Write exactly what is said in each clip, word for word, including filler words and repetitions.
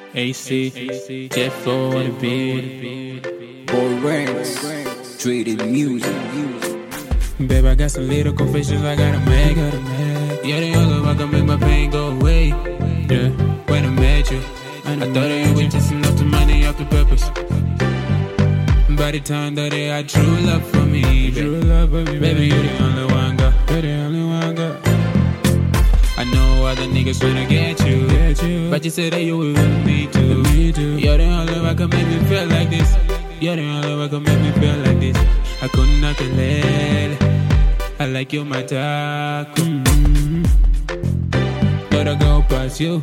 A C, Jet Flow on the beat. Boy Ranks, treated music. Babe, I got some little confessions I gotta make. Yeah, they all look like I can make my pain go away. Yeah, when I met you, I thought that you were just enough to money off the purpose. By the time that they had true love for me, true love for me, baby, you're the only one, girl. You're the only one, girl. I know other niggas tryna get you, get you, but you said that you were with me too. Me too. You're the only one can make me feel like this. You're the only one can make me feel like this. I couldn't not let. I like you, my taco. Mm-hmm. But I go past you.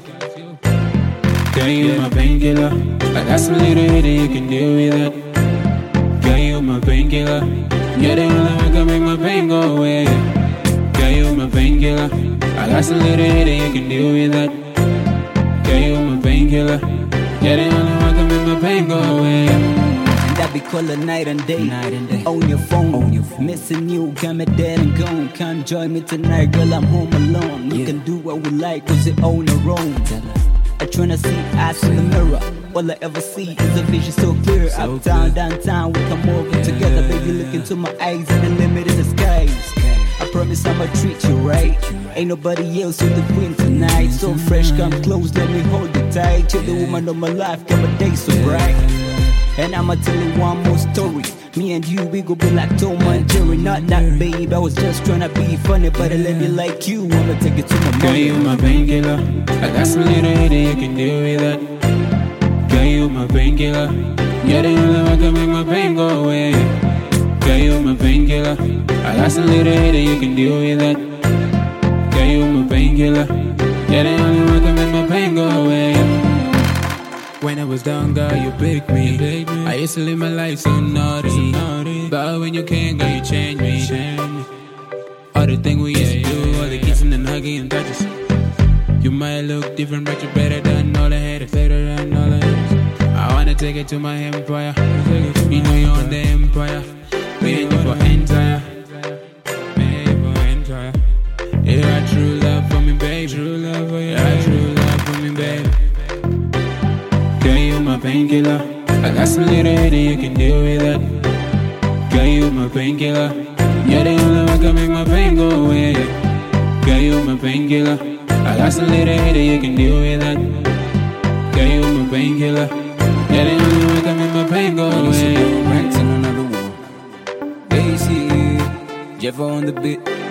Girl, you my painkiller. I got some little hit that you can deal with that. Girl, you my painkiller. You're the only one can make my pain go away. Girl, you my painkiller. I got some little hit that you can deal with that. Girl, you my painkiller. You're the only one can make my pain go away. That be calling night and day, night and day. On your phone, on your phone. Missing you, got me dead and gone. Can't join me tonight, girl, I'm home alone. We yeah. can do what we like, cause it own our own. I tryna see eyes in the mirror. All I ever see is a vision so clear. So Uptown, downtown, we come over yeah. together. Baby, look into my eyes and the limit in the skies. I promise I'ma treat you right. Ain't nobody else in the queen tonight. So fresh, come close, let me hold you tight. You're the woman of my life, got my day so bright. And I'ma tell you one more story. Me and you, we gon' be like Tom and Jerry. Not that, babe, I was just tryna be funny, but a lady like you wanna take it to my Girl, you my painkiller. I got some little hit that you can deal with that. Girl, you my painkiller. You're the only one can make my pain go away. Girl, you my painkiller. I got some little hit that you can deal with that. Girl, you my painkiller. You're the only one can make my pain go away. When I was down, girl, you picked me. You picked me. I used to live my life so naughty, so naughty. But when you came, girl, you changed me. Changed me. All the things we used yeah, to do, yeah, all the kissing and hugging and touches. You might look different, but you're better than all the haters. Better than all the haters. I wanna take it to my empire. You know you're on the empire. Me and you for entire. Me and you for entire. You got true love for me, babe. True love for you. You got true love for me, babe. Girl, you my painkiller. I got some little hit that you can deal with that. Girl, you my painkiller. You're the only one can make my pain go away. Girl, you my painkiller. I got some little hit that you can deal with that. Girl, you my painkiller. You're the only one can make my pain go away. Ranks in another one. A C, Jeff on the beat.